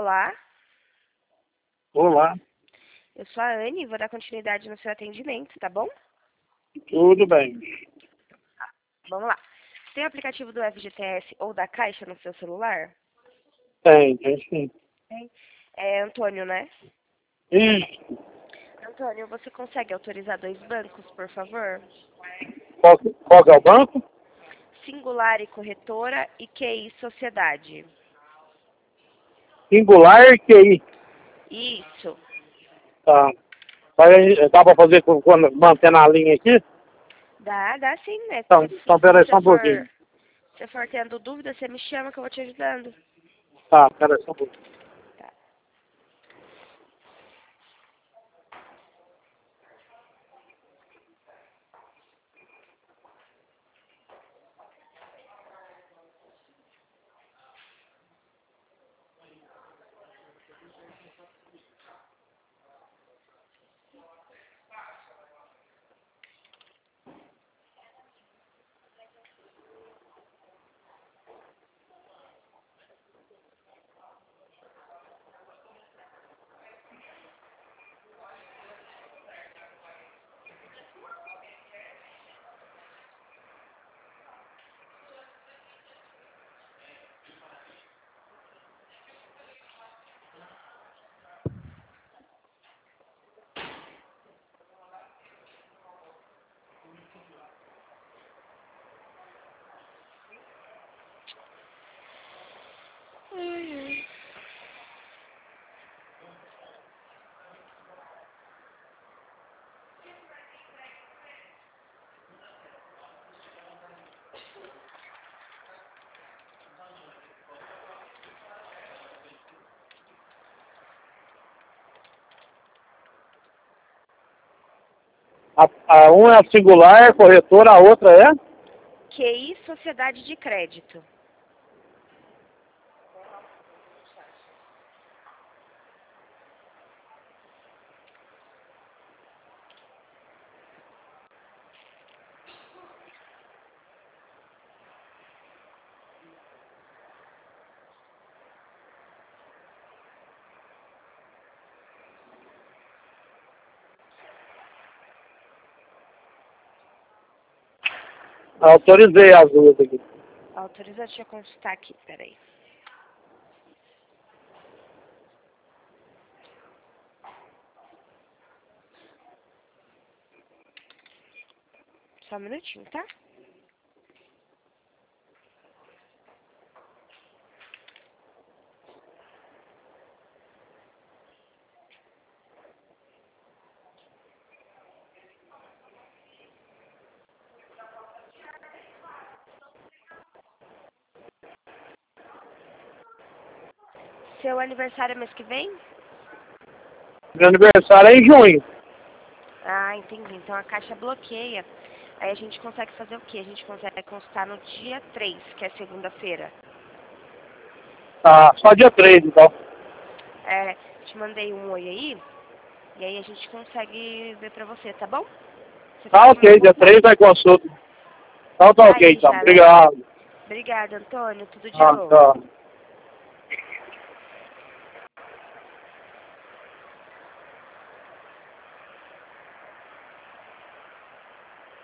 Olá, Olá, eu sou a Anne e vou dar continuidade no seu atendimento, tá bom? tudo bem? Vamos lá. Você tem o aplicativo do FGTS ou da Caixa no seu celular? Tem sim. Tem. É Antônio, né? Isso. Antônio, você consegue autorizar 2 bancos, por favor? Qual que é o banco? Singular e Corretora e QI Sociedade. Singular QI. Isso. Tá. Dá pra fazer mantendo a linha aqui? Dá sim, né? Então Se peraí você só um pouquinho. for tendo dúvida, você me chama que eu vou te ajudando. Tá, peraí só um pouquinho. Tá. Uma é a singular, a corretora, a outra é? QI Sociedade de Crédito. Autorizei as duas aqui. Autoriza, deixa eu consultar aqui, peraí. Só um minutinho, tá? Seu aniversário é mês que vem? Meu aniversário é em junho. Ah, entendi. Então a Caixa bloqueia. Aí a gente consegue fazer o quê? A gente consegue consultar no dia 3, que é segunda-feira. Tá, só dia 3 então. Te mandei um oi aí, e aí a gente consegue ver pra você, tá bom? Você Tá ficou com o meu ok, dia 3 contato. vai consulta. Então tá Tá ok aí então. já, né? Obrigado. Obrigada, Antônio. Tudo de Ah, bom. tchau.